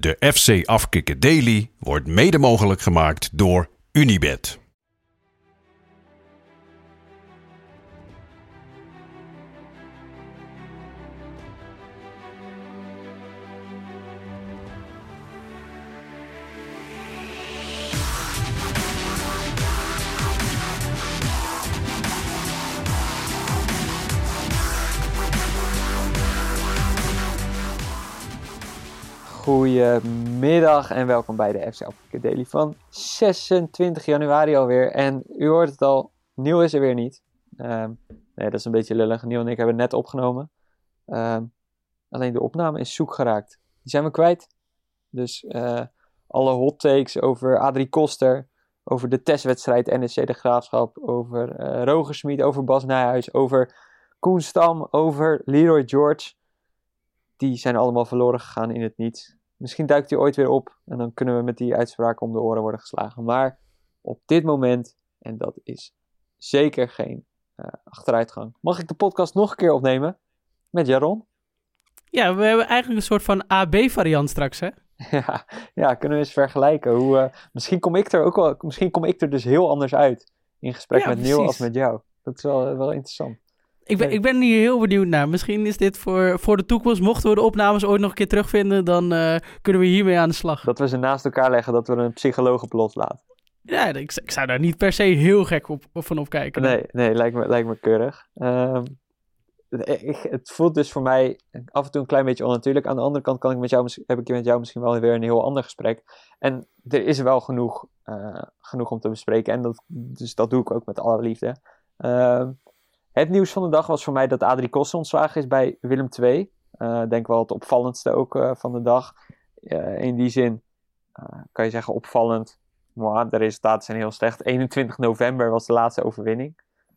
De FC Afkikken Daily wordt mede mogelijk gemaakt door Unibet. Goedemiddag en welkom bij de FC Afkikken Daily van 26 januari alweer. En u hoort het al, Niel is er weer niet. Nee, dat is een beetje lullig. Niel en ik hebben het net opgenomen. Alleen de opname is zoek geraakt. Die zijn we kwijt. Dus alle hot takes over Adrie Koster, over de testwedstrijd NEC de Graafschap, over Roger Smit, over Bas Nijhuis, over Koen Stam, over Leroy George. Die zijn allemaal verloren gegaan in het niets. Misschien duikt hij ooit weer op en dan kunnen we met die uitspraken om de oren worden geslagen. Maar op dit moment, en dat is zeker geen achteruitgang, mag ik de podcast nog een keer opnemen met Jaron? Ja, we hebben eigenlijk een soort van AB-variant straks, hè? Ja, kunnen we eens vergelijken. Misschien kom ik er dus heel anders uit in gesprek met Neil als met jou. Dat is wel interessant. Ik ben hier heel benieuwd naar. Misschien is dit voor de toekomst. Mochten we de opnames ooit nog een keer terugvinden, dan kunnen we hiermee aan de slag. Dat we ze naast elkaar leggen, dat we een psycholoog op loslaten. Ja, ik zou daar niet per se heel gek van opkijken. Nee, lijkt me keurig. Het voelt dus voor mij af en toe een klein beetje onnatuurlijk. Aan de andere kant heb ik met jou misschien wel weer een heel ander gesprek. En er is wel genoeg om te bespreken. En dus dat doe ik ook met alle liefde. Het nieuws van de dag was voor mij dat Adrie Koster ontslagen is bij Willem II. Denk wel het opvallendste ook van de dag. In die zin kan je zeggen opvallend. Maar de resultaten zijn heel slecht. 21 november was de laatste overwinning.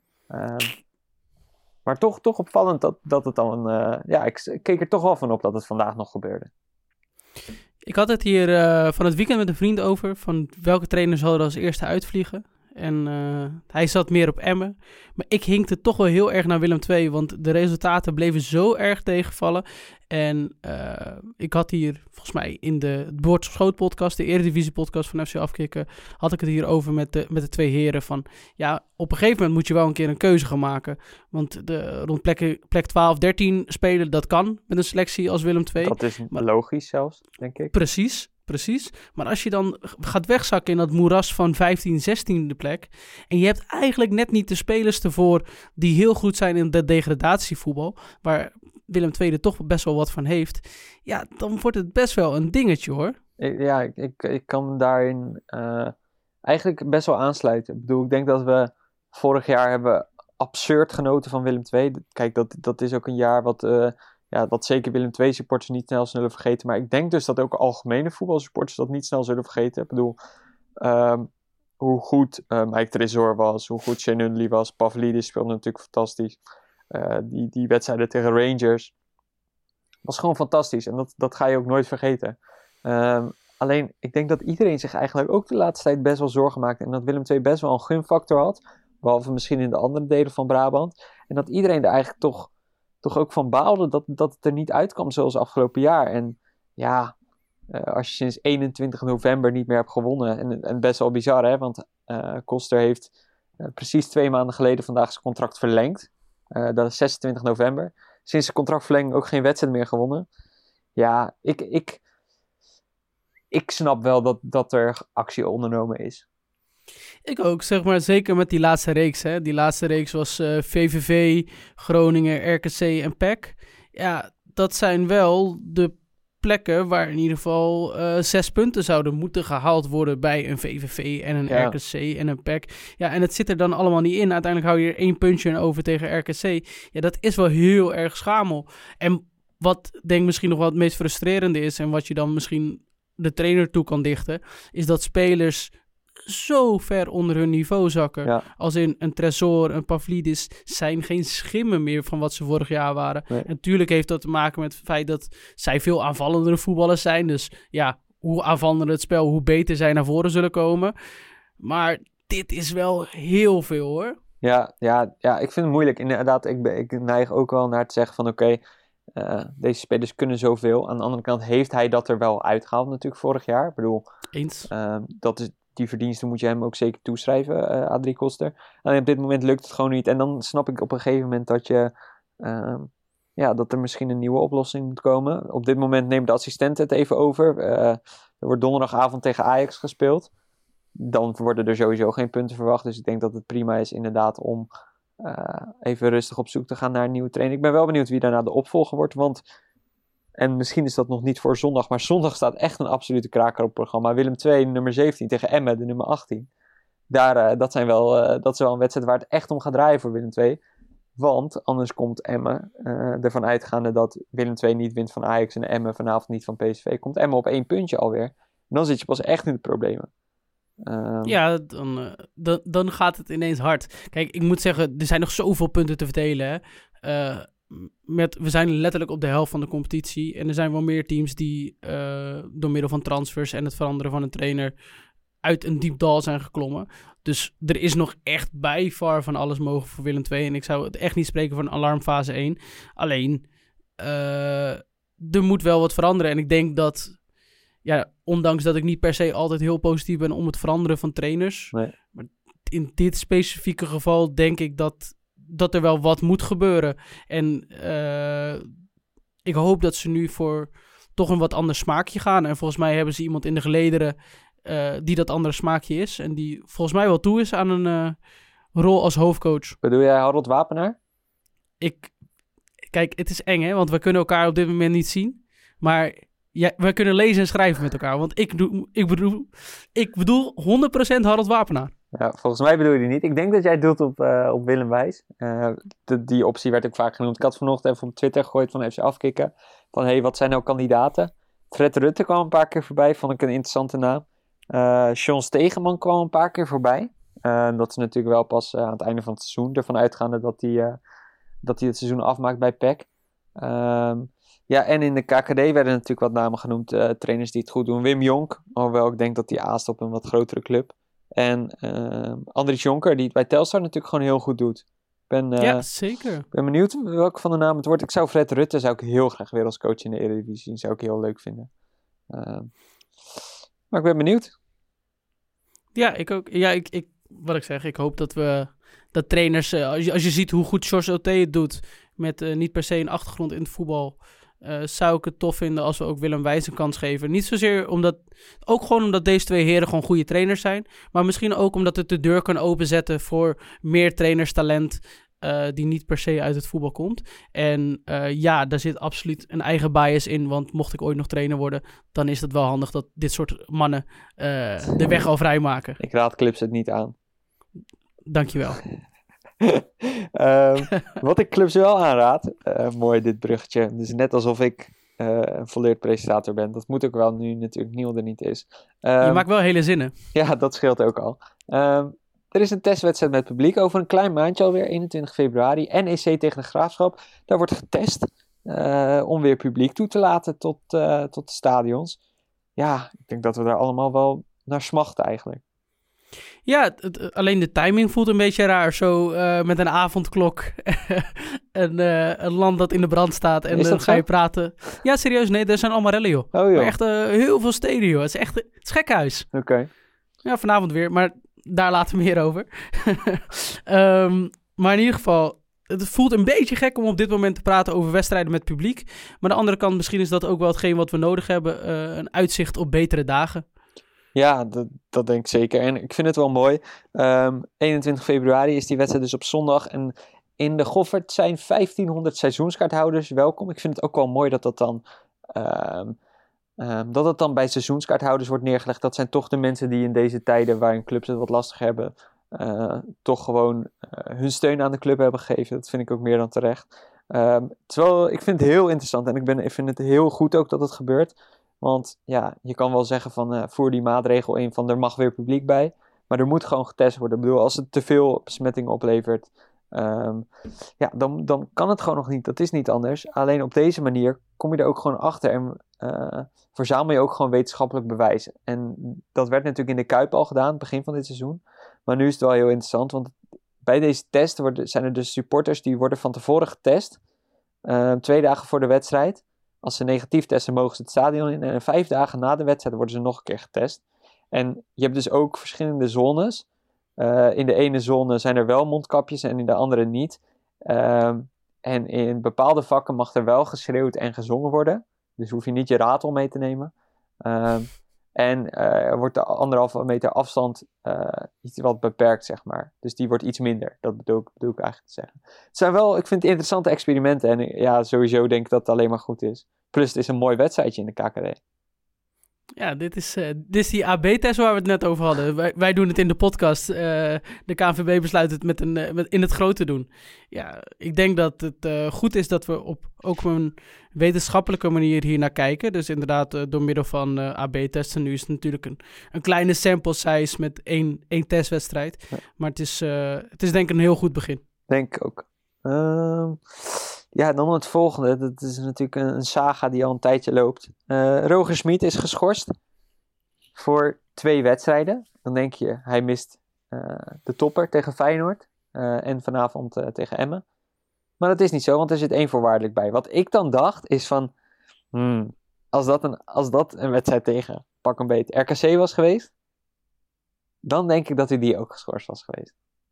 Maar toch opvallend dat het dan... ik keek er toch wel van op dat het vandaag nog gebeurde. Ik had het hier van het weekend met een vriend over. Van welke trainer zal er als eerste uitvliegen. En hij zat meer op Emmen. Maar ik hinkte toch wel heel erg naar Willem II. Want de resultaten bleven zo erg tegenvallen. En ik had hier, volgens mij in de Bord op Schoot podcast, de Eredivisie podcast van FC Afkikken, had ik het hier over met de twee heren. Van ja, op een gegeven moment moet je wel een keer een keuze gaan maken. Want rond plek 12, 13 spelen, dat kan met een selectie als Willem II. Dat is logisch zelfs, denk ik. Precies. Maar als je dan gaat wegzakken in dat moeras van 15, 16e plek. En je hebt eigenlijk net niet de spelers ervoor die heel goed zijn in de degradatievoetbal. Waar Willem II er toch best wel wat van heeft. Ja, dan wordt het best wel een dingetje hoor. Ik kan daarin eigenlijk best wel aansluiten. Ik bedoel, ik denk dat we vorig jaar hebben absurd genoten van Willem II. Kijk, dat is ook een jaar wat zeker Willem II supporters niet snel zullen vergeten. Maar ik denk dus dat ook algemene voetbalsupporters dat niet snel zullen vergeten. Ik bedoel, hoe goed Mike Tresor was, hoe goed Shane Hundley was. Pavlidis speelde natuurlijk fantastisch. Die wedstrijden tegen Rangers was gewoon fantastisch. En dat ga je ook nooit vergeten. Alleen, ik denk dat iedereen zich eigenlijk ook de laatste tijd best wel zorgen maakt. En dat Willem II best wel een gunfactor had. Behalve misschien in de andere delen van Brabant. En dat iedereen er eigenlijk toch ook van baalde dat het er niet uitkwam zoals afgelopen jaar. En ja, als je sinds 21 november niet meer hebt gewonnen. En best wel bizar, hè? Want Koster heeft precies 2 maanden geleden vandaag zijn contract verlengd. Dat is 26 november. Sinds de contractverlenging ook geen wedstrijd meer gewonnen. Ja, ik snap wel dat er actie ondernomen is. Ik ook, zeg maar, zeker met die laatste reeks. Hè. Die laatste reeks was VVV, Groningen, RKC en PEC. Ja, dat zijn wel de plekken waar in ieder geval 6 punten zouden moeten gehaald worden bij een VVV en een RKC en een PEC. Ja, en het zit er dan allemaal niet in. Uiteindelijk hou je er 1 puntje over tegen RKC. Ja, dat is wel heel erg schamel. En wat denk ik misschien nog wel het meest frustrerende is en wat je dan misschien de trainer toe kan dichten, is dat spelers zo ver onder hun niveau zakken. Ja. Als in een Tresor, een Pavlidis zijn geen schimmen meer van wat ze vorig jaar waren. Nee. En natuurlijk heeft dat te maken met het feit dat zij veel aanvallendere voetballers zijn. Dus ja, hoe aanvallender het spel, hoe beter zij naar voren zullen komen. Maar dit is wel heel veel hoor. Ja, ik vind het moeilijk. Inderdaad, ik neig ook wel naar het zeggen van oké, Deze spelers kunnen zoveel. Aan de andere kant heeft hij dat er wel uitgehaald natuurlijk vorig jaar. Ik bedoel, Eens. die verdiensten moet je hem ook zeker toeschrijven, Adrie Koster. Alleen op dit moment lukt het gewoon niet. En dan snap ik op een gegeven moment dat dat er misschien een nieuwe oplossing moet komen. Op dit moment neemt de assistent het even over. Er wordt donderdagavond tegen Ajax gespeeld. Dan worden er sowieso geen punten verwacht. Dus ik denk dat het prima is inderdaad om even rustig op zoek te gaan naar een nieuwe trainer. Ik ben wel benieuwd wie daarna de opvolger wordt. En misschien is dat nog niet voor zondag. Maar zondag staat echt een absolute kraker op het programma. Willem II, nummer 17 tegen Emmen, de nummer 18. Dat is wel een wedstrijd waar het echt om gaat draaien voor Willem II. Want anders komt Emmen, ervan uitgaande dat Willem II niet wint van Ajax en Emmen vanavond niet van PSV, komt Emmen op 1 puntje alweer. En dan zit je pas echt in de problemen. Dan gaat het ineens hard. Kijk, ik moet zeggen, er zijn nog zoveel punten te verdelen. Hè? We zijn letterlijk op de helft van de competitie. En er zijn wel meer teams die door middel van transfers en het veranderen van een trainer uit een diep dal zijn geklommen. Dus er is nog echt bij far van alles mogelijk voor Willem II. En ik zou het echt niet spreken van alarmfase 1. Alleen, er moet wel wat veranderen. En ik denk dat, ondanks dat ik niet per se altijd heel positief ben om het veranderen van trainers. Nee. Maar in dit specifieke geval denk ik dat er wel wat moet gebeuren. En ik hoop dat ze nu voor toch een wat ander smaakje gaan. En volgens mij hebben ze iemand in de gelederen die dat andere smaakje is. En die volgens mij wel toe is aan een rol als hoofdcoach. Bedoel jij Harold Wapenaar? Kijk, het is eng, hè? Want we kunnen elkaar op dit moment niet zien. Maar we kunnen lezen en schrijven met elkaar. Want ik bedoel 100% Harold Wapenaar. Ja, volgens mij bedoel je die niet. Ik denk dat jij doelt op Willem Wijs. Die optie werd ook vaak genoemd. Ik had vanochtend even op Twitter gegooid van FC Afkikken. Van, wat zijn nou kandidaten? Fred Rutte kwam een paar keer voorbij. Vond ik een interessante naam. John Stegeman kwam een paar keer voorbij. Dat is natuurlijk wel pas aan het einde van het seizoen. Ervan uitgaande dat hij het seizoen afmaakt bij PEC. En in de KKD werden natuurlijk wat namen genoemd. Trainers die het goed doen. Wim Jonk. Hoewel ik denk dat hij aast op een wat grotere club. En Andries Jonker, die het bij Telstar natuurlijk gewoon heel goed doet. Ja, zeker. Ik ben benieuwd welke van de namen het wordt. Ik zou Fred Rutte heel graag weer als coach in de Eredivisie zien. Zou ik heel leuk vinden. Maar ik ben benieuwd. Ja, ik ook. Ja, wat ik zeg, ik hoop dat trainers, als je ziet hoe goed George Oté het doet, met niet per se een achtergrond in het voetbal, zou ik het tof vinden als we ook Willem Wijs een kans geven. Niet zozeer omdat deze twee heren gewoon goede trainers zijn, maar misschien ook omdat het de deur kan openzetten voor meer trainerstalent die niet per se uit het voetbal komt. En daar zit absoluut een eigen bias in, want mocht ik ooit nog trainer worden, dan is het wel handig dat dit soort mannen de weg al vrijmaken. Ik raad Clips het niet aan. Dankjewel. Wat ik Clubs wel aanraad, mooi dit bruggetje, dus net alsof ik een volleerd presentator ben, dat moet ook wel nu natuurlijk Niel er niet is. Je maakt wel hele zinnen. Ja, dat scheelt ook al. Er is een testwedstrijd met publiek over een klein maandje alweer, 21 februari, NEC tegen de Graafschap. Daar wordt getest om weer publiek toe te laten tot de stadions. Ja, ik denk dat we daar allemaal wel naar smachten eigenlijk. Ja, alleen de timing voelt een beetje raar. Zo met een avondklok. een land dat in de brand staat. En dan ga je praten. Ja, serieus. Nee, er zijn allemaal rellen, joh. Oh, joh. Maar echt heel veel steden, joh. Het is echt het gekhuis. Oké. Ja, vanavond weer. Maar daar later meer over. Maar in ieder geval, het voelt een beetje gek om op dit moment te praten over wedstrijden met publiek. Maar aan de andere kant, misschien is dat ook wel hetgeen wat we nodig hebben. Een uitzicht op betere dagen. Ja, dat denk ik zeker. En ik vind het wel mooi. 21 februari is die wedstrijd dus op zondag. En in de Goffert zijn 1500 seizoenskaarthouders welkom. Ik vind het ook wel mooi dat het dan bij seizoenskaarthouders wordt neergelegd. Dat zijn toch de mensen die in deze tijden waarin clubs het wat lastig hebben, toch gewoon hun steun aan de club hebben gegeven. Dat vind ik ook meer dan terecht. Terwijl ik vind het heel interessant en ik vind het heel goed ook dat het gebeurt. Want ja, je kan wel zeggen van voer die maatregel in van er mag weer publiek bij. Maar er moet gewoon getest worden. Ik bedoel, als het te veel besmettingen oplevert, dan kan het gewoon nog niet. Dat is niet anders. Alleen op deze manier kom je er ook gewoon achter en verzamel je ook gewoon wetenschappelijk bewijs. En dat werd natuurlijk in de Kuip al gedaan, begin van dit seizoen. Maar nu is het wel heel interessant, want bij deze test zijn er dus supporters die worden van tevoren getest. 2 dagen voor de wedstrijd. Als ze negatief testen, mogen ze het stadion in. En 5 dagen na de wedstrijd worden ze nog een keer getest. En je hebt dus ook verschillende zones. In de ene zone zijn er wel mondkapjes en in de andere niet. En in bepaalde vakken mag er wel geschreeuwd en gezongen worden. Dus hoef je niet je ratel mee te nemen. En er wordt de 1,5 meter afstand iets wat beperkt, zeg maar. Dus die wordt iets minder. Dat bedoel ik eigenlijk te zeggen. Het zijn wel, ik vind het interessante experimenten. En ja, sowieso denk ik dat het alleen maar goed is. Plus het is een mooi wedstrijdje in de KKD. Ja, dit is die AB-test waar we het net over hadden. Wij doen het in de podcast. De KNVB besluit het met in het groot te doen. Ja, ik denk dat het goed is dat we op ook een wetenschappelijke manier hier naar kijken. Dus inderdaad door middel van AB-testen. Nu is het natuurlijk een kleine sample size met één testwedstrijd. Ja. Maar het is denk ik een heel goed begin. Denk ik ook. Ja, dan het volgende. Dat is natuurlijk een saga die al een tijdje loopt. Roger Smit is geschorst voor 2 wedstrijden. Dan denk je, hij mist de topper tegen Feyenoord en vanavond tegen Emmen. Maar dat is niet zo, want er zit 1 voorwaardelijk bij. Wat ik dan dacht is van, als dat een wedstrijd tegen pak een beet RKC was geweest, dan denk ik dat hij die ook geschorst was geweest.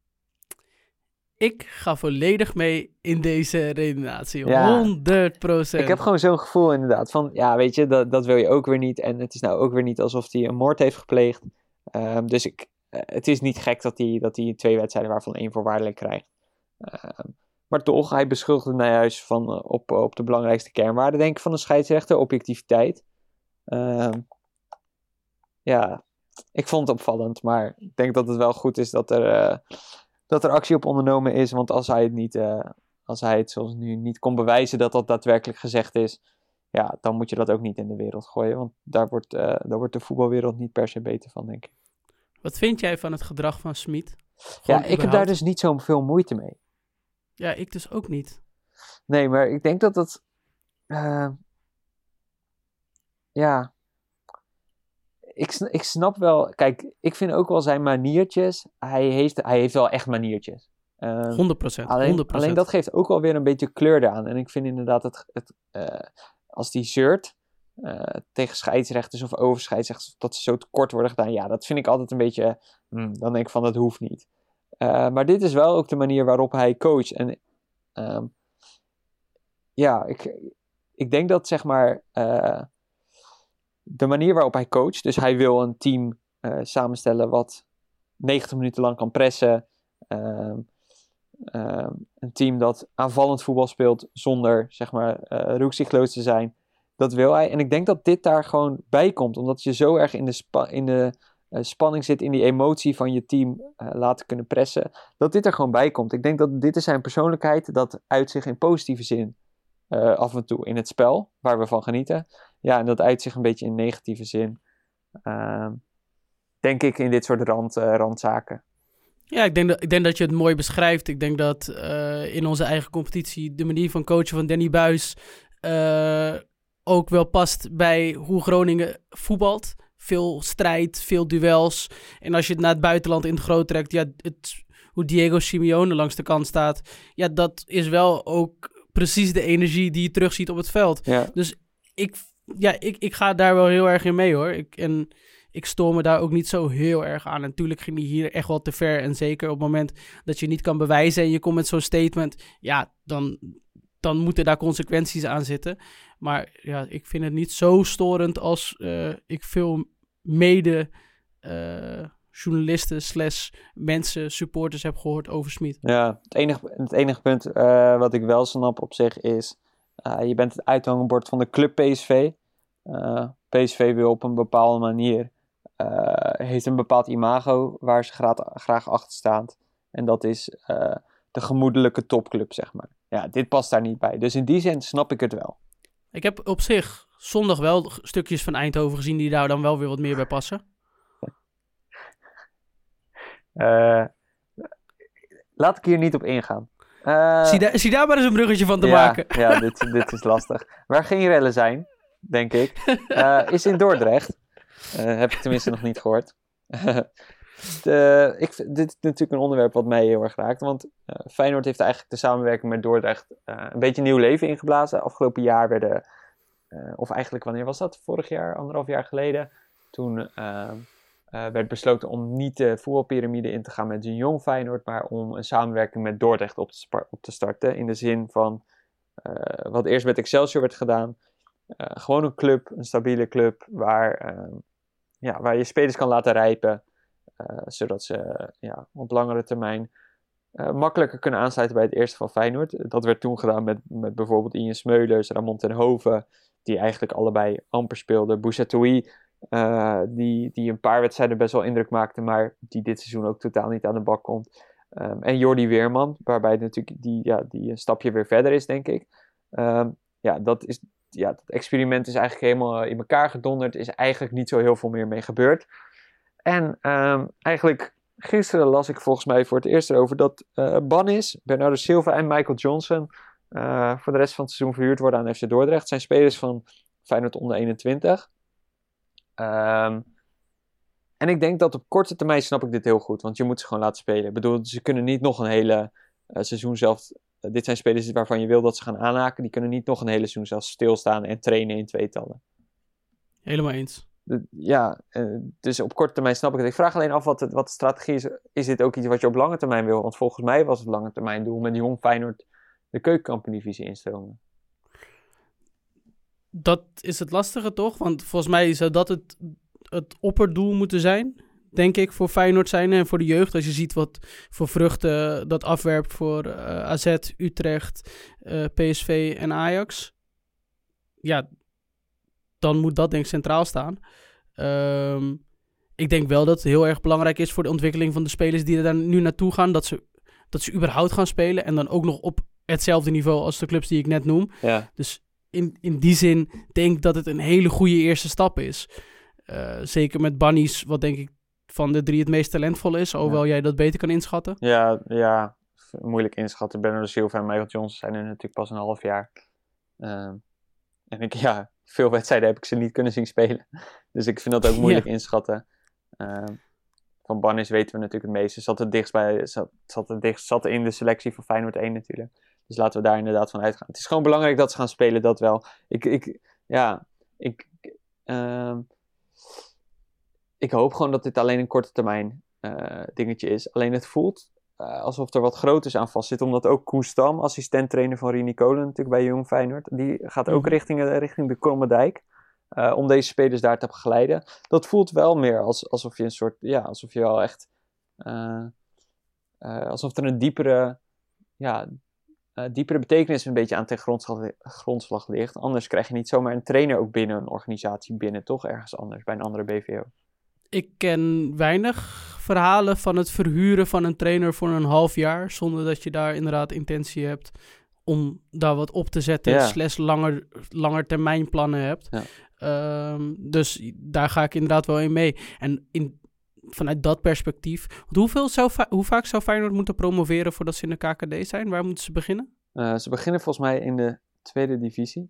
Ik ga volledig mee in deze redenatie. Ja, 100%. Ik heb gewoon zo'n gevoel inderdaad van, ja, weet je, dat wil je ook weer niet. En het is nou ook weer niet alsof hij een moord heeft gepleegd. Dus het is niet gek dat hij 2 wedstrijden waarvan 1 voorwaardelijk krijgt. Maar toch, hij beschuldigde naar huis van op de belangrijkste kernwaarde, denk ik, van de scheidsrechter, objectiviteit. Ja, ik vond het opvallend, maar ik denk dat het wel goed is dat er actie op ondernomen is, want als hij het zoals nu niet kon bewijzen dat daadwerkelijk gezegd is, ja, dan moet je dat ook niet in de wereld gooien, want daar wordt de voetbalwereld niet per se beter van, denk ik. Wat vind jij van het gedrag van Smit? Ja, ik heb daar dus niet zo veel moeite mee. Ja, ik dus ook niet. Nee, maar ik denk dat het ja, ik snap wel, kijk, ik vind ook wel zijn maniertjes, hij heeft wel echt maniertjes. 100%. Alleen dat geeft ook wel weer een beetje kleur eraan. En ik vind inderdaad als die zeurt tegen scheidsrechters of overscheidsrechters, dat ze zo tekort worden gedaan, ja, dat vind ik altijd een beetje, dan denk ik van, dat hoeft niet. Maar dit is wel ook de manier waarop hij coacht. En ja, ik denk dat, zeg maar, de manier waarop hij coacht, dus hij wil een team samenstellen wat 90 minuten lang kan pressen. Een team dat aanvallend voetbal speelt zonder, zeg maar, rukzichtloos te zijn. Dat wil hij. En ik denk dat dit daar gewoon bij komt, omdat je zo erg in de spanning zit, in die emotie van je team laten kunnen pressen, dat dit er gewoon bij komt. Ik denk dat dit is zijn persoonlijkheid, dat uit zich in positieve zin af en toe in het spel, waar we van genieten. Ja, en dat uit zich een beetje in negatieve zin. Denk ik in dit soort randzaken. Ja, ik denk dat je het mooi beschrijft. Ik denk dat in onze eigen competitie de manier van coachen van Danny Buijs ook wel past bij hoe Groningen voetbalt. Veel strijd, veel duels. En als je het naar het buitenland in het groot trekt, ja, hoe Diego Simeone langs de kant staat, ja, dat is wel ook precies de energie die je terugziet op het veld. Ja. Dus ik ga daar wel heel erg in mee, hoor. Ik stoor me daar ook niet zo heel erg aan. En natuurlijk ging hij hier echt wel te ver. En zeker op het moment dat je niet kan bewijzen en je komt met zo'n statement, ja, dan moeten daar consequenties aan zitten. Maar ja, ik vind het niet zo storend als ik veel journalisten / mensen, supporters heb gehoord over Smit. Ja, het enige punt wat ik wel snap op zich is, je bent het uithangbord van de club PSV. PSV wil op een bepaalde manier, heeft een bepaald imago waar ze graag achter staan. En dat is de gemoedelijke topclub, zeg maar. Ja, dit past daar niet bij. Dus in die zin snap ik het wel. Ik heb op zich zondag wel stukjes van Eindhoven gezien die daar dan wel weer wat meer bij passen. Laat ik hier niet op ingaan. Zie daar maar eens een bruggetje van te maken. Ja, dit is lastig. Waar geen rellen zijn, denk ik, is in Dordrecht. Heb ik tenminste nog niet gehoord. Dit is natuurlijk een onderwerp wat mij heel erg raakt. Want Feyenoord heeft eigenlijk de samenwerking met Dordrecht een beetje nieuw leven ingeblazen. Afgelopen jaar werden, of eigenlijk wanneer was dat? Vorig jaar, 1,5 jaar geleden. Toen werd besloten om niet de voetbalpyramide in te gaan met een jong Feyenoord. Maar om een samenwerking met Dordrecht op te starten. In de zin van wat eerst met Excelsior werd gedaan. Gewoon een club, een stabiele club waar je spelers kan laten rijpen. Zodat ze op langere termijn makkelijker kunnen aansluiten bij het eerste van Feyenoord. Dat werd toen gedaan met bijvoorbeeld Ian Smeulers, Ramon ten Hove, die eigenlijk allebei amper speelden. Bouzatoui, die een paar wedstrijden best wel indruk maakte, maar die dit seizoen ook totaal niet aan de bak komt. En Jordi Weerman, waarbij het natuurlijk die een stapje weer verder is, denk ik. Dat experiment is eigenlijk helemaal in elkaar gedonderd. Er is eigenlijk niet zo heel veel meer mee gebeurd. En eigenlijk gisteren las ik volgens mij voor het eerst erover dat Bannis, Bernardo Silva en Michael Johnson voor de rest van het seizoen verhuurd worden aan FC Dordrecht. Het zijn spelers van Feyenoord onder 21. En ik denk dat op korte termijn snap ik dit heel goed, want je moet ze gewoon laten spelen. Ik bedoel, ze kunnen niet nog een hele seizoen zelf. Dit zijn spelers waarvan je wil dat ze gaan aanhaken. Die kunnen niet nog een hele seizoen zelf stilstaan en trainen in tweetallen. Helemaal eens. Dus op korte termijn snap ik het. Ik vraag alleen af wat de strategie is. Is dit ook iets wat je op lange termijn wil? Want volgens mij was het lange termijn doel met jong Feyenoord de keukenkampioen-divisie instromen. Dat is het lastige toch? Want volgens mij zou dat het opperdoel moeten zijn, denk ik, voor Feyenoord zijn en voor de jeugd. Als je ziet wat voor vruchten dat afwerpt voor AZ, Utrecht, PSV en Ajax. Ja, dan moet dat denk ik centraal staan. Ik denk wel dat het heel erg belangrijk is voor de ontwikkeling van de spelers die er daar nu naartoe gaan, dat ze überhaupt gaan spelen en dan ook nog op hetzelfde niveau als de clubs die ik net noem. Ja. Dus in die zin denk ik dat het een hele goede eerste stap is. Zeker met Bannies, wat denk ik van de 3 het meest talentvol is, hoewel jij dat beter kan inschatten. Ja, moeilijk inschatten. Bernardo Silva en Michael Johnson zijn er natuurlijk pas een half jaar. En veel wedstrijden heb ik ze niet kunnen zien spelen. Dus ik vind dat ook moeilijk inschatten. Van Bannis weten we natuurlijk het meeste. Zat er in de selectie van Feyenoord 1 natuurlijk. Dus laten we daar inderdaad van uitgaan. Het is gewoon belangrijk dat ze gaan spelen, dat wel. Ik hoop gewoon dat dit alleen een korte termijn dingetje is. Alleen het voelt alsof er wat groters aan vast zit. Omdat ook Koen Stam, assistent-trainer van Rini Kolen natuurlijk bij Jong Feyenoord. Die gaat ook richting de Krommerdijk. Om deze spelers daar te begeleiden. Dat voelt wel meer alsof je een soort... Ja, alsof je wel echt... alsof er een diepere betekenis een beetje aan ten grondslag ligt. Anders krijg je niet zomaar een trainer ook binnen een organisatie binnen. Toch ergens anders, bij een andere BVO. Ik ken weinig verhalen van het verhuren van een trainer voor een half jaar, zonder dat je daar inderdaad intentie hebt om daar wat op te zetten, / langer termijn plannen hebt. Ja. Dus daar ga ik inderdaad wel in mee. En vanuit dat perspectief, hoe vaak zou Feyenoord moeten promoveren voordat ze in de KKD zijn? Waar moeten ze beginnen? Ze beginnen volgens mij in de tweede divisie.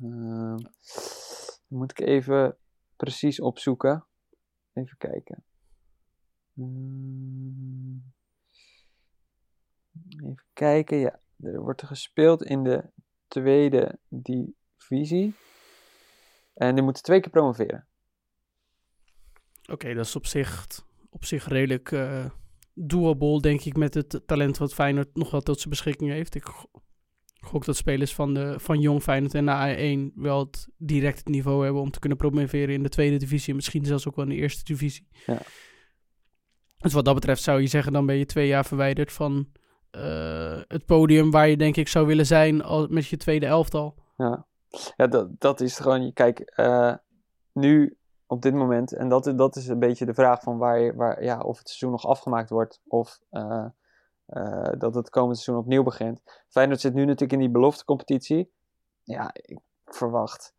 Moet ik even precies opzoeken. Even kijken. Even kijken, ja. Er wordt gespeeld in de tweede divisie. En die moeten 2 keer promoveren. Oké, dat is op zich redelijk doable, denk ik, met het talent wat Feyenoord nog wel tot zijn beschikking heeft. Ik gok dat spelers van Jong Feyenoord en de A1 wel direct het niveau hebben om te kunnen promoveren in de tweede divisie. Misschien zelfs ook wel in de eerste divisie. Ja. Dus wat dat betreft zou je zeggen, dan ben je 2 jaar verwijderd van het podium waar je denk ik zou willen zijn met je tweede elftal. Ja, dat is gewoon, kijk, nu op dit moment, en dat is een beetje de vraag van of het seizoen nog afgemaakt wordt of dat het komend seizoen opnieuw begint. Feyenoord zit nu natuurlijk in die beloftecompetitie. Ja, ik verwacht.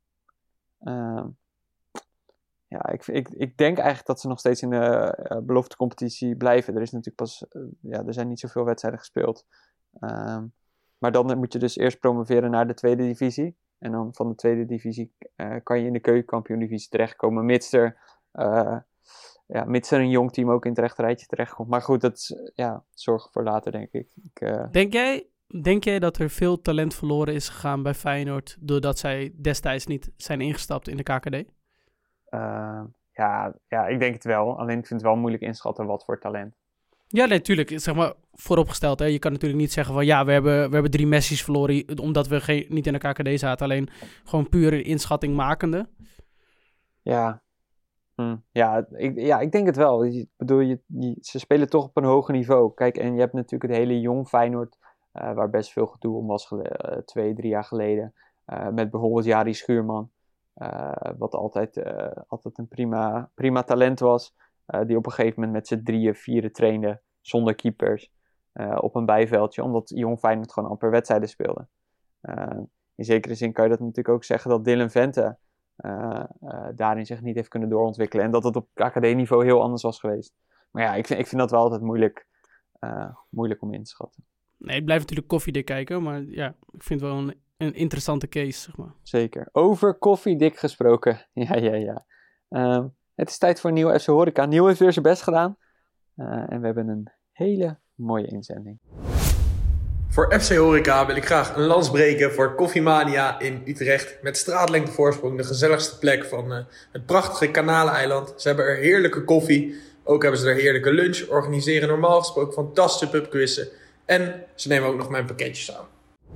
Ik denk eigenlijk dat ze nog steeds in de beloftecompetitie blijven. Er is natuurlijk er zijn niet zoveel wedstrijden gespeeld. Maar dan moet je dus eerst promoveren naar de tweede divisie. En dan van de tweede divisie kan je in de keukenkampioen-divisie terechtkomen. Mits er mits er een jong team ook in het rechterrijtje terechtkomt. Maar goed, dat is zorg voor later, denk ik. Denk jij dat er veel talent verloren is gegaan bij Feyenoord doordat zij destijds niet zijn ingestapt in de KKD? Ik denk het wel. Alleen ik vind het wel moeilijk inschatten wat voor talent. Ja, natuurlijk. Zeg maar vooropgesteld. Hè. Je kan natuurlijk niet zeggen van we hebben 3 Messi's verloren omdat we niet in de KKD zaten. Alleen gewoon puur inschatting makende. Ja. Ik denk het wel. Ik bedoel, ze spelen toch op een hoger niveau. Kijk, en je hebt natuurlijk het hele jong Feyenoord, waar best veel gedoe om was 2-3 jaar geleden. Met bijvoorbeeld Jari Schuurman, wat altijd een prima talent was. Die op een gegeven moment met z'n 3-4 trainde zonder keepers op een bijveldje, omdat jong Feyenoord gewoon amper wedstrijden speelde. In zekere zin kan je dat natuurlijk ook zeggen dat Dylan Vente daarin zich niet heeft kunnen doorontwikkelen. En dat het op KKD-niveau heel anders was geweest. Maar ja, ik vind dat wel altijd moeilijk om in te schatten. Nee, ik blijf natuurlijk koffiedik kijken. Maar ja, ik vind het wel een interessante case, zeg maar. Zeker. Over koffiedik gesproken. Ja. Het is tijd voor een nieuwe FC Horeca. Nieuw heeft weer zijn best gedaan. En we hebben een hele mooie inzending. Voor FC Horeca wil ik graag een lans breken voor Koffiemania in Utrecht. Met straatlengte voorsprong de gezelligste plek van het prachtige Kanaleiland. Ze hebben er heerlijke koffie. Ook hebben ze er heerlijke lunch. Organiseren normaal gesproken fantastische pubquizzen. En ze nemen ook nog mijn pakketjes aan.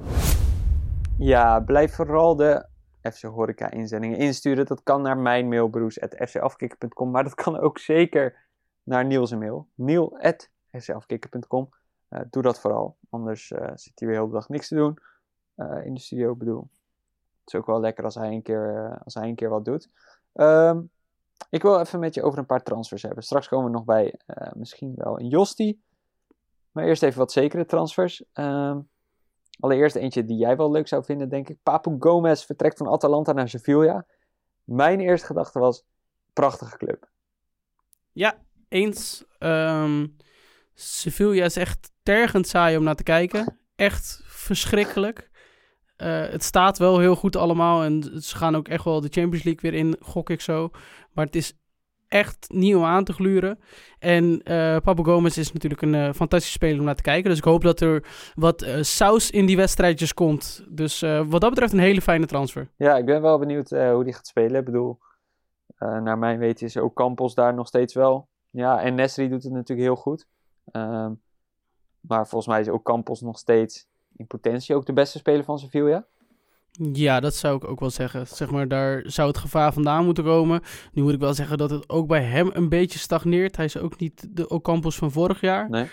Ja, blijf vooral de FC Horeca inzendingen insturen. Dat kan naar mijn mailbroes@fcafkikker.com. Maar dat kan ook zeker naar Niels' mail. Niel@fcafkikker.com. Doe dat vooral. Anders zit hij weer heel de dag niks te doen in de studio. Ik bedoel, het is ook wel lekker als hij een keer wat doet. Ik wil even met je over een paar transfers hebben. Straks komen we nog bij misschien wel een Josti. Maar eerst even wat zekere transfers. Allereerst eentje die jij wel leuk zou vinden, denk ik. Papu Gomez vertrekt van Atalanta naar Sevilla. Mijn eerste gedachte was, prachtige club. Ja, eens. Sevilla is echt tergend saai om naar te kijken. Echt verschrikkelijk. Het staat wel heel goed allemaal. En ze gaan ook echt wel de Champions League weer in, gok ik zo. Maar het is echt niet om aan te gluren. En Papu Gomez is natuurlijk een fantastische speler om naar te kijken. Dus ik hoop dat er wat saus in die wedstrijdjes komt. Dus wat dat betreft een hele fijne transfer. Ja, ik ben wel benieuwd hoe die gaat spelen. Ik bedoel, naar mijn weten is ook Campos daar nog steeds wel. Ja, en Nesri doet het natuurlijk heel goed. Maar volgens mij is ook Campos nog steeds in potentie ook de beste speler van Sevilla. Ja, dat zou ik ook wel zeggen. Zeg maar, daar zou het gevaar vandaan moeten komen. Nu moet ik wel zeggen dat het ook bij hem een beetje stagneert. Hij is ook niet de Ocampos van vorig jaar. Nee.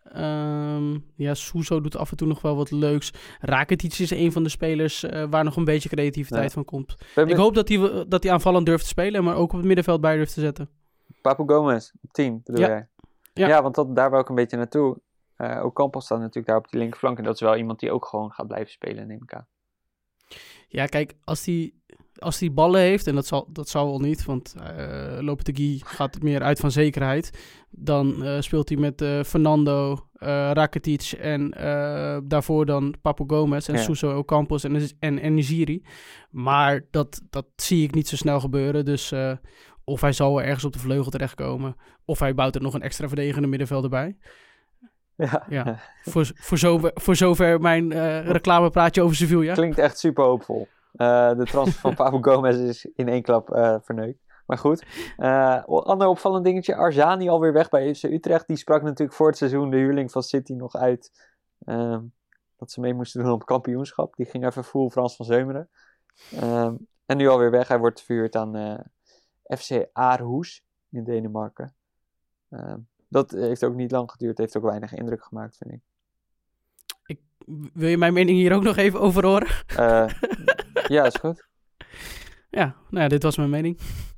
Souso doet af en toe nog wel wat leuks. Rakitic is een van de spelers waar nog een beetje creativiteit van komt. Ik hoop dat hij aanvallend durft te spelen, maar ook op het middenveld bij durft te zetten. Papu Gomez, op 10 bedoel jij? Ja, want daar wil ik een beetje naartoe. Ocampos staat natuurlijk daar op die linkerflank. En dat is wel iemand die ook gewoon gaat blijven spelen, neem ik aan. Ja, kijk, als hij ballen heeft, en dat zal wel niet, want Lopetegui gaat meer uit van zekerheid. Dan speelt hij met Fernando, Rakitic en daarvoor dan Papu Gomez en Suso Ocampos en Niziri. Maar dat zie ik niet zo snel gebeuren, dus of hij zal wel ergens op de vleugel terechtkomen, of hij bouwt er nog een extra verdedigende middenvelder bij. Ja. Voor zover mijn reclamepraatje over Sevilla. Klinkt echt super hoopvol. De transfer van Papu Gomez is in één klap verneukt. Maar goed. Ander opvallend dingetje. Arzani alweer weg bij FC Utrecht. Die sprak natuurlijk voor het seizoen de huurling van City nog uit. Dat ze mee moesten doen op kampioenschap. Die ging even full Frans van Zeumeren. En nu alweer weg. Hij wordt verhuurd aan FC Aarhus in Denemarken. Dat heeft ook niet lang geduurd. Heeft ook weinig indruk gemaakt, vind ik. Wil je mijn mening hier ook nog even over horen? Ja, is goed. Ja, dit was mijn mening.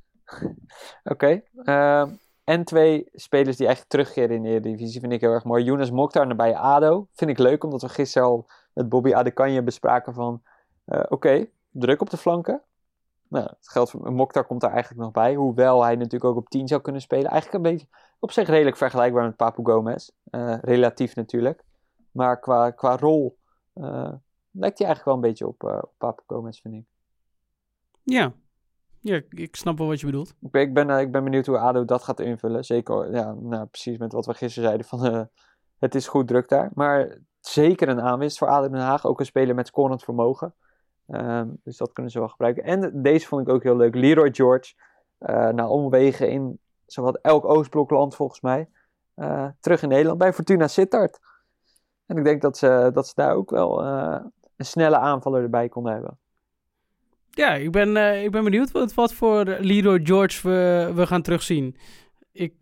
Oké. En 2 spelers die eigenlijk terugkeren in de Eredivisie vind ik heel erg mooi. Younes Mokhtar bij ADO. Vind ik leuk, omdat we gisteren al met Bobby Adekanje bespraken van... Oké, druk op de flanken. Nou, het geldt voor Mokhtar komt daar eigenlijk nog bij. Hoewel hij natuurlijk ook op 10 zou kunnen spelen. Eigenlijk een beetje op zich redelijk vergelijkbaar met Papu Gomez. Relatief natuurlijk. Maar qua rol lijkt hij eigenlijk wel een beetje op Papu Gomez, vind ik. Ja, Ja, ik snap wel wat je bedoelt. Ik ben benieuwd hoe ADO dat gaat invullen. Zeker, precies met wat we gisteren zeiden van het is goed druk daar. Maar zeker een aanwinst voor ADO Den Haag. Ook een speler met scorend vermogen. Dus dat kunnen ze wel gebruiken. En deze vond ik ook heel leuk. Leroy George. Na omwegen in zowat elk Oostblokland volgens mij. Terug in Nederland bij Fortuna Sittard. En ik denk dat ze daar ook wel een snelle aanvaller erbij konden hebben. Ja, ik ben benieuwd wat voor Leroy George we gaan terugzien. Ik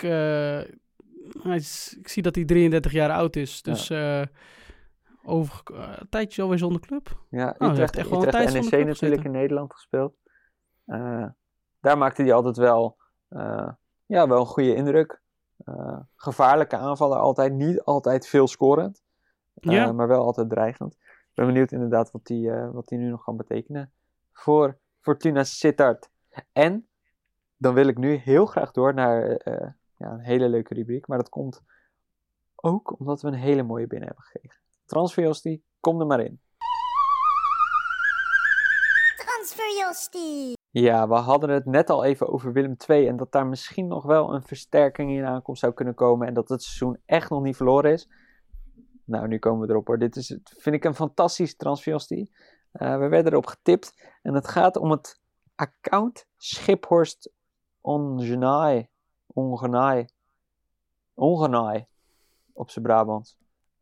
zie dat hij 33 jaar oud is. Dus een tijdje alweer zonder club. Ja, Utrecht echt wel een tijd zonder NEC club natuurlijk gezeten. in Nederland gespeeld. Daar maakte hij altijd wel een goede indruk. Gevaarlijke aanvaller altijd. Niet altijd veel scorend. Maar wel altijd dreigend. Ik ben benieuwd inderdaad wat hij nu nog kan betekenen voor Fortuna Sittard. En dan wil ik nu heel graag door naar een hele leuke rubriek. Maar dat komt ook omdat we een hele mooie binnen hebben gekregen. Transferjostie, kom er maar in. Transferjostie. Ja, we hadden het net al even over Willem II. En dat daar misschien nog wel een versterking in aankomst zou kunnen komen. En dat het seizoen echt nog niet verloren is. Nou, nu komen we erop hoor. Dit vind ik een fantastische transferjostie. We werden erop getipt. En het gaat om het account Schiphorst Ongenai op zijn Brabants.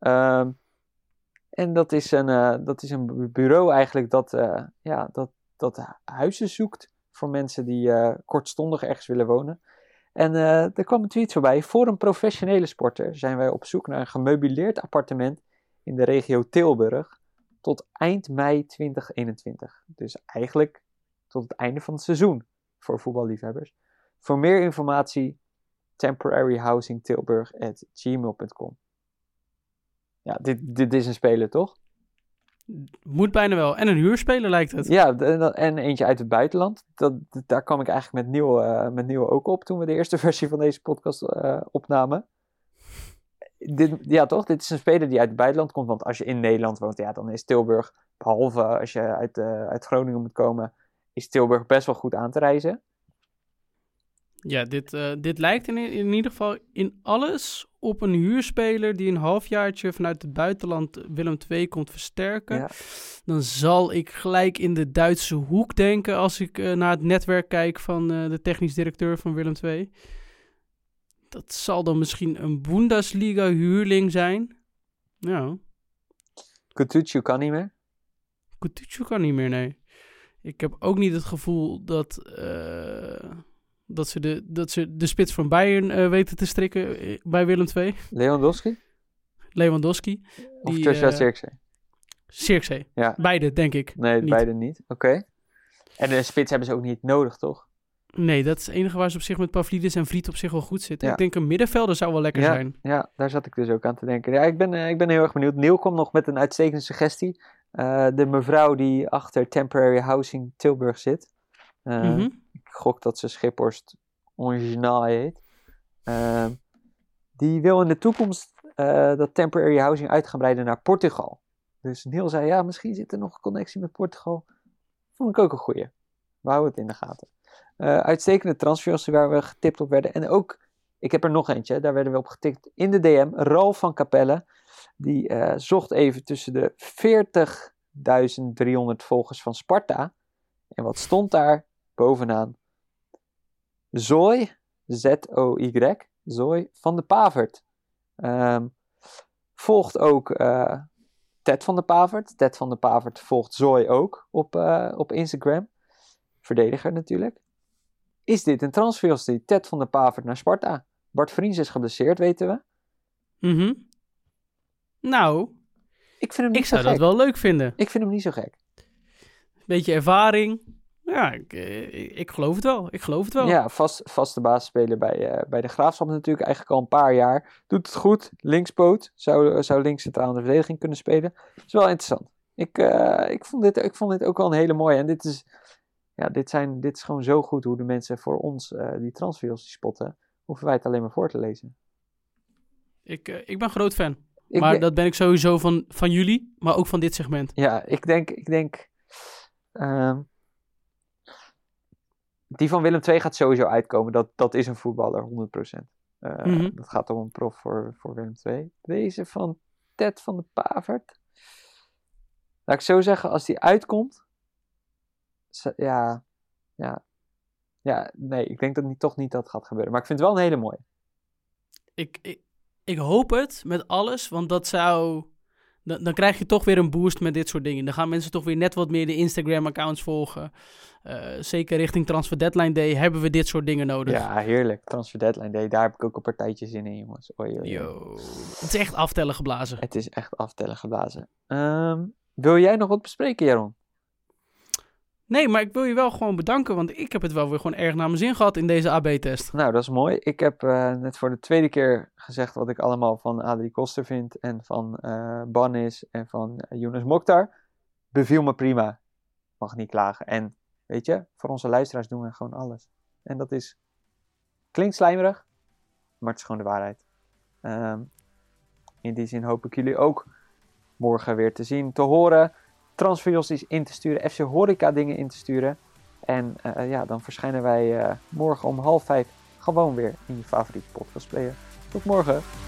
En dat is een bureau eigenlijk dat huizen zoekt voor mensen die kortstondig ergens willen wonen. En er kwam een tweet voorbij. Voor een professionele sporter zijn wij op zoek naar een gemeubileerd appartement in de regio Tilburg tot eind mei 2021. Dus eigenlijk tot het einde van het seizoen voor voetballiefhebbers. Voor meer informatie temporaryhousingtilburg@gmail.com. Ja, dit is een speler, toch? Moet bijna wel. En een huurspeler lijkt het. Ja, en eentje uit het buitenland. Daar kwam ik eigenlijk met Nieuw ook op toen we de eerste versie van deze podcast opnamen. Toch? Dit is een speler die uit het buitenland komt. Want als je in Nederland woont, dan is Tilburg, behalve als je uit Groningen moet komen, is Tilburg best wel goed aan te reizen. Ja, dit lijkt in ieder geval in alles op een huurspeler die een halfjaartje vanuit het buitenland Willem II komt versterken. Ja. Dan zal ik gelijk in de Duitse hoek denken als ik naar het netwerk kijk van de technisch directeur van Willem II. Dat zal dan misschien een Bundesliga huurling zijn. Nou. Coutinho kan niet meer. Coutinho kan niet meer, nee. Ik heb ook niet het gevoel dat ze de spits van Bayern weten te strikken bij Willem II. Lewandowski? Of Joshua Zirkzee? Zirkzee. Ja. Beide, denk ik. Nee, niet. beide niet. Oké. En de spits hebben ze ook niet nodig, toch? Nee, dat is het enige waar ze op zich met Pavlidis en Vriet op zich wel goed zitten. Ja. Ik denk een middenvelder zou wel lekker zijn. Ja, daar zat ik dus ook aan te denken. Ja, ik ben heel erg benieuwd. Neil komt nog met een uitstekende suggestie. De mevrouw die achter Temporary Housing Tilburg zit. Ik gok dat ze Schiphorst Ongenai heet. Die wil in de toekomst dat Temporary Housing uit gaan breiden naar Portugal. Dus Neil zei, misschien zit er nog een connectie met Portugal. Vond ik ook een goeie. We houden het in de gaten. Uitstekende transfers waar we getipt op werden. En ook, ik heb er nog eentje, daar werden we op getikt in de DM. Ralf van Capelle, die zocht even tussen de 40.300 volgers van Sparta. En wat stond daar bovenaan? Zoy, Z-O-Y, Zoy van de Pavert. Volgt ook Ted van de Pavert. Ted van de Pavert volgt Zoy ook op Instagram. Verdediger natuurlijk. Is dit een transferjostie? Ted van de Pavert naar Sparta. Bart Vriends is geblesseerd, weten we. Nou, ik vind hem niet ik zou zo gek. dat wel leuk vinden. Ik vind hem niet zo gek. Beetje ervaring. Ja, ik geloof het wel. Ik geloof het wel. Ja, vaste basisspeler bij de Graafschap natuurlijk eigenlijk al een paar jaar. Doet het goed. Linkspoot. Zou links centraal in de verdediging kunnen spelen. Dat is wel interessant. Ik vond dit ook wel een hele mooie. En dit is gewoon zo goed hoe de mensen voor ons die transfers spotten. Hoeven wij het alleen maar voor te lezen. Ik ben groot fan. Dat ben ik sowieso van jullie, maar ook van dit segment. Ja, ik denk Die van Willem II gaat sowieso uitkomen. Dat is een voetballer, 100%. Dat gaat om een prof voor Willem II. Deze van Ted van de Pavert. Laat ik zo zeggen, als die uitkomt... nee, ik denk dat toch niet dat gaat gebeuren. Maar ik vind het wel een hele mooie. Ik hoop het met alles, want dat zou... Dan krijg je toch weer een boost met dit soort dingen. Dan gaan mensen toch weer net wat meer de Instagram-accounts volgen. Zeker richting Transfer Deadline Day hebben we dit soort dingen nodig. Ja, heerlijk. Transfer Deadline Day, daar heb ik ook een partijtje zin in, jongens. Oei. Yo, het is echt aftellen geblazen. Het is echt aftellen geblazen. Wil jij nog wat bespreken, Jaron? Nee, maar ik wil je wel gewoon bedanken, want ik heb het wel weer gewoon erg naar mijn zin gehad in deze AB-test. Nou, dat is mooi. Ik heb net voor de tweede keer gezegd wat ik allemaal van Adrie Koster vind en van Bannis en van Younes Mokhtar. Beviel me prima. Mag niet klagen. En weet je, voor onze luisteraars doen we gewoon alles. En dat is, klinkt slijmerig, maar het is gewoon de waarheid. In die zin hoop ik jullie ook morgen weer te zien, te horen. Transferjosties in te sturen, FC Horeca dingen in te sturen. En dan verschijnen wij morgen om 4:30 gewoon weer in je favoriete podcastplayer. Tot morgen!